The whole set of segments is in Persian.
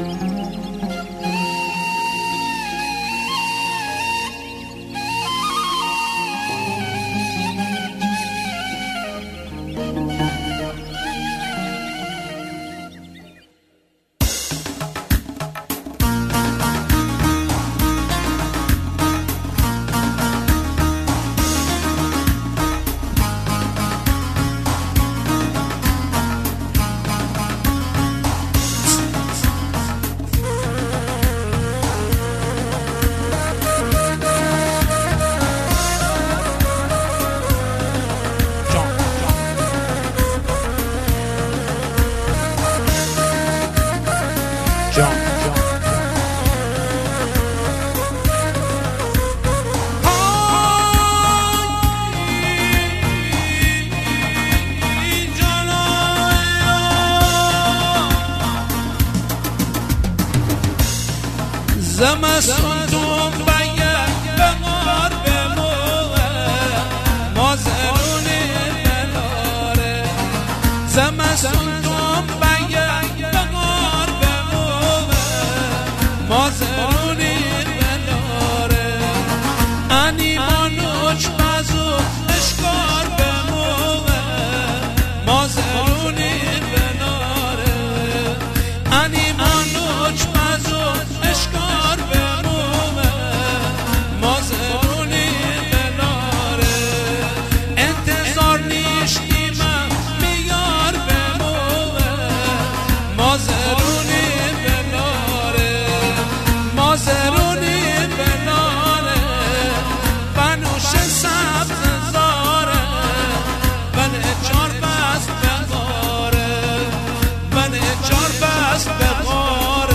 زمستون باید به غار بموه مازرونی بلاره زمستون باید به غار بموه مازرونی بلاره انی مانوچ بازو اشکار بموه مازرونی بلاره انی مانوچ بازو اشکار بموه مازرونی بلاره انتظار نیشتیم میار بموه مازرونی بلاره مازرونی بلاره بنوش سبز زاره بنه چار بست بغاره بنه چار بست بغاره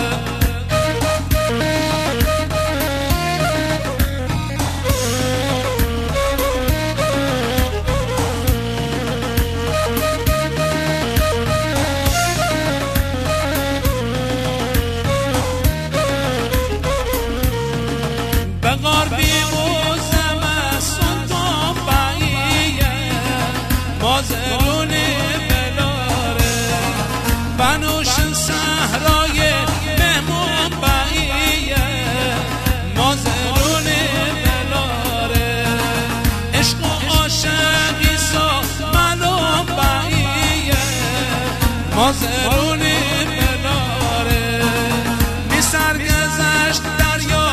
بغار بیموزم سلطان باییه مازرونی بلاره بنوش صحرای مهمون باییه مازرونی بلاره عشق و عاشقی سا معلوم باییه مازرونی بلاره می سرگذشت دریا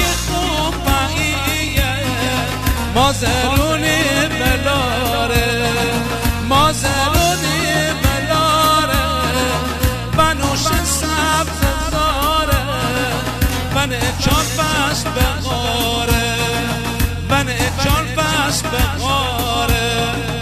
مازرونی بلاره مازرونی بلاره بنوش سبز زاره بنه چال بست بغاره بنه چال بست بغاره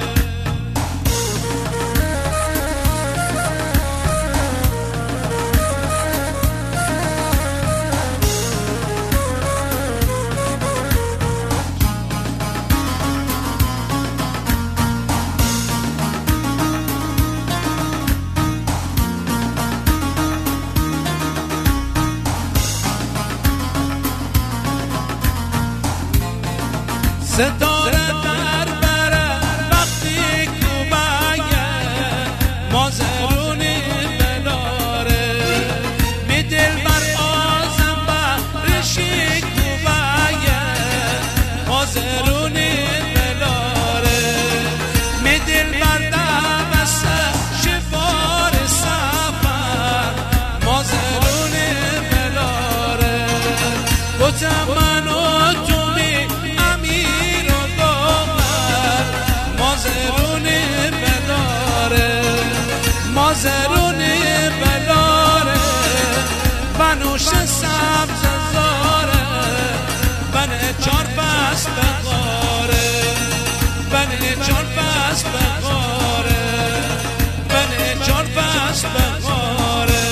ستاره در بره وقتی کوبایه مازرونی بلاره می دل بر آزم برشی کوبایه مازرونی بلاره می دل بر دبست شفار سفر مازرونی بلاره بوتم منو تو می امیر و داغر مازرونی بلاره مازرونی بلاره بنوش سبز زاره بنه چار بست بغاره بنه چار بست بغاره بنه چار بست بغاره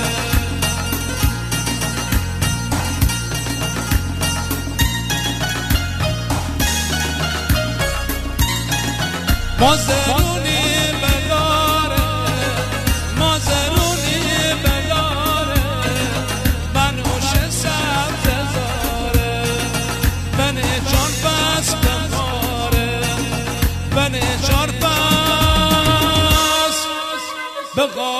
مازرونی بلاره مازرونی بلاره بنوش سبز زاره بنه چار بست بغاره بنه چار بست بغاره